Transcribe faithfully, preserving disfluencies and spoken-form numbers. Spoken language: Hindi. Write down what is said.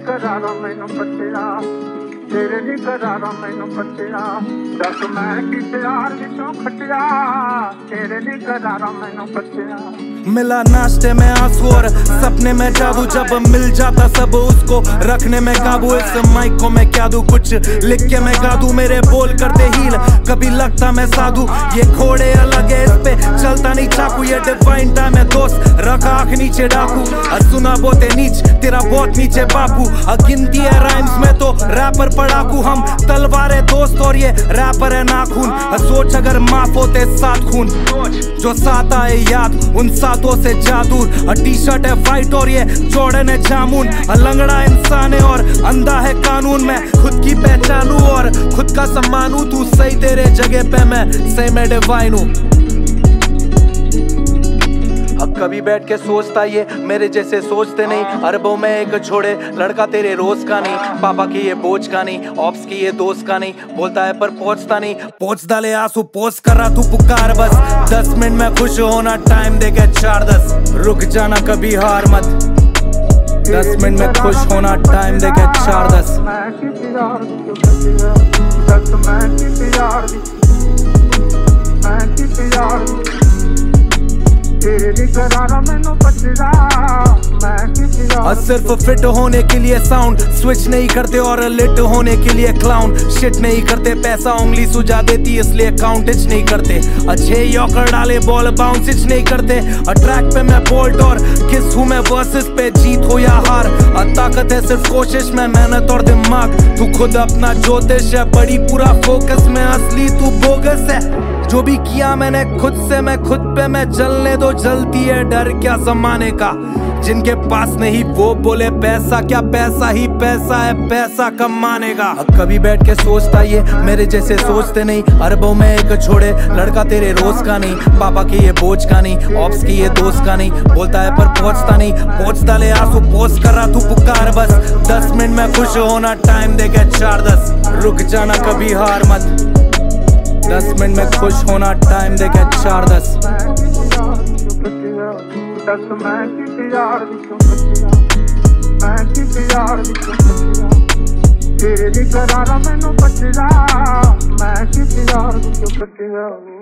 करारा मैनू पटिया तेरे दी करारा मैनू पटिया दस मैं की प्यार विचों खटिया तेरे दी करारा मैनू पटिया। मिला नाश्ते में आंसू और सपने में जादू, जब मिल जाता सब उसको रखने में काबू। इस माइक को मैं क्या दूं, कुछ लिख के मैं गा दूं, मेरे बोल करते हील कभी लगता मैं साधु। ये घोड़े अलग है, इस पे चलता नहीं चाकू, ये डिवाइन टाइम है दोस्त, रखा आंख नीचे डाकू। सुना बोते नीच तेरा बहुत नीचे बापू, गिनती है राइम्स में तो रैपर पढ़ाकू। हम तलवार दोस्त और ये रैपर है नाखून, सोच अगर माफ होते सात खून जो साथ आए याद उन सातों से जादू। टी शर्ट है वाइट और ये जॉर्डन है जामुन, लंगड़ा इंसान है और अंधा है कानून। मैं खुद की पहचानू और खुद का सम्मानू, तू सही तेरे जगह पे मैं सही में डिवाइन हूँ। अब कभी बैठ के सोचता ये मेरे जैसे सोचते नहीं, अरबों में एक छोड़े लड़का तेरे रोज का नहीं, पापा की ये बोझ का नहीं, ऑप्स की ये दोस्त का नहीं, बोलता है पर पहुंचता नहीं। पहुंच डाले आंसू पोस्ट कर रहा तू पुकार बस, दस मिनट में खुश होना टाइम दे के चार दस, रुक जाना कभी हार मत, दस मिनट में खुश होना टाइम दे के चार दस। सिर्फ फिट होने के लिए साउंड स्विच नहीं करते और लिट होने के लिए क्लाउन शिट नहीं करते। पैसा उंगली सुझा देती इसलिए काउंटेज नहीं करते, अच्छे यॉकर डाले बॉल बाउंसिच नहीं करते। ट्रैक पे मैं बोल्ट और किस हूँ मैं वर्सेस पे, जीत हो या हार ताकत है सिर्फ कोशिश में, मेहनत और दिमाग। तू खुद अपना ज्योतिष है, बड़ी पूरा फोकस में, असली तू बोगस है। जो भी किया मैंने खुद से, मैं खुद पे मैं जलने दो, जलती है डर क्या जमाने का। जिनके पास नहीं वो बोले पैसा क्या, पैसा ही पैसा है, पैसा कमाने का। अब कभी बैठ के सोचता ये मेरे जैसे सोचते नहीं, अरबों में एक छोड़े लड़का तेरे रोज का नहीं, पापा की ये बोझ का नहीं, ऑप्स की ये दोस्त का नहीं, बोलता है पर पहुंचता नहीं। पहुंच डाले आंसू पोस्ट कर रहा तू पुकार बस, दस मिनट में खुश होना टाइम दे के चार दस, रुक जाना कभी हार मत, दस मिनट में खुश होना टाइम दे के चार दस। दस मैं की प्यार विचों खटिया मैं की प्यार विचों खटिया तेरे दी करारा मैनू पटिया मैं की प्यार विचों खटिया।